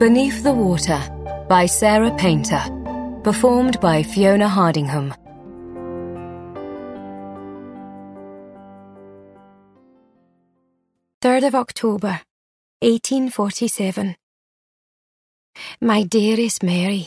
Beneath the Water by Sarah Painter, performed by Fiona Hardingham. October 3rd, 1847. My dearest Mary,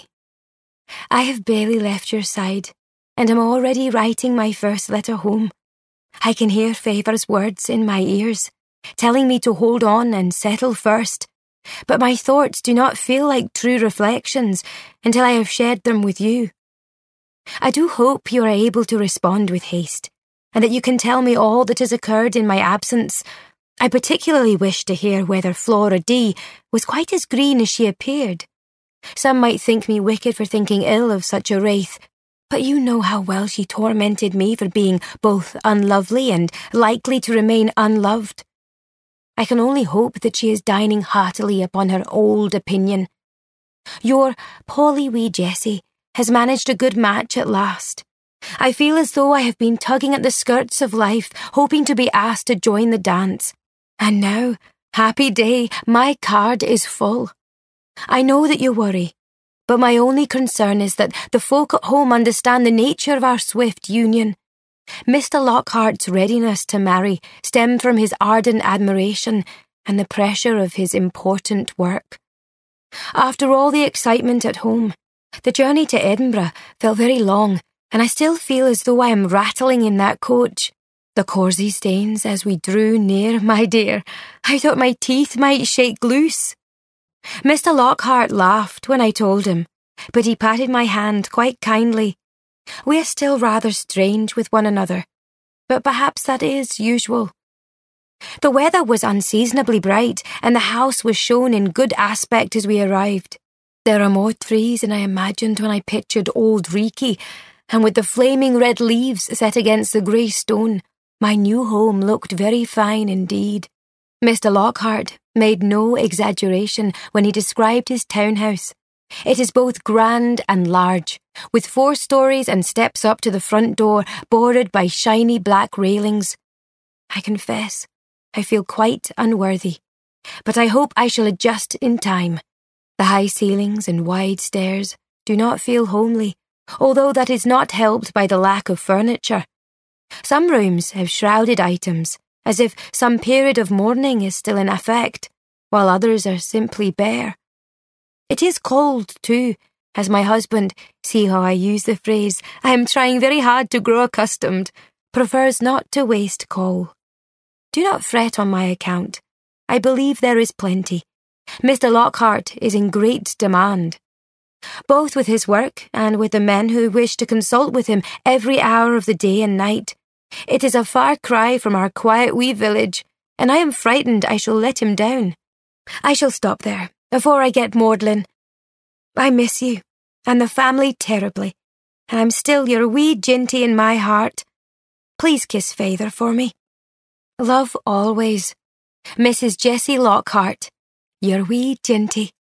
I have barely left your side, and am already writing my first letter home. I can hear Favour's words in my ears, telling me to hold on and settle first, but my thoughts do not feel like true reflections until I have shared them with you. I do hope you are able to respond with haste, and that you can tell me all that has occurred in my absence. I particularly wish to hear whether Flora D was quite as green as she appeared. Some might think me wicked for thinking ill of such a wraith, but you know how well she tormented me for being both unlovely and likely to remain unloved. I can only hope that she is dining heartily upon her old opinion. Your Polly wee Jessie has managed a good match at last. I feel as though I have been tugging at the skirts of life, hoping to be asked to join the dance. And now, happy day, my card is full. I know that you worry, but my only concern is that the folk at home understand the nature of our swift union. Mr. Lockhart's readiness to marry stemmed from his ardent admiration and the pressure of his important work. After all the excitement at home, the journey to Edinburgh felt very long, and I still feel as though I am rattling in that coach. The causey stains as we drew near, my dear. I thought my teeth might shake loose. Mr. Lockhart laughed when I told him, but he patted my hand quite kindly. We are still rather strange with one another, but perhaps that is usual. The weather was unseasonably bright, and the house was shown in good aspect as we arrived. There are more trees than I imagined when I pictured old Reekie, and with the flaming red leaves set against the grey stone, my new home looked very fine indeed. Mr. Lockhart made no exaggeration when he described his townhouse. It is both grand and large, with 4 stories and steps up to the front door bordered by shiny black railings. I confess, I feel quite unworthy, but I hope I shall adjust in time. The high ceilings and wide stairs do not feel homely, although that is not helped by the lack of furniture. Some rooms have shrouded items, as if some period of mourning is still in effect, while others are simply bare. It is cold, too, as my husband, see how I use the phrase, I am trying very hard to grow accustomed, prefers not to waste coal. Do not fret on my account. I believe there is plenty. Mr. Lockhart is in great demand, both with his work and with the men who wish to consult with him every hour of the day and night. It is a far cry from our quiet wee village, and I am frightened I shall let him down. I shall stop there, before I get maudlin. I miss you, and the family terribly, and I'm still your wee Ginty in my heart. Please kiss Feyther for me. Love always, Mrs. Jessie Lockhart, your wee Ginty.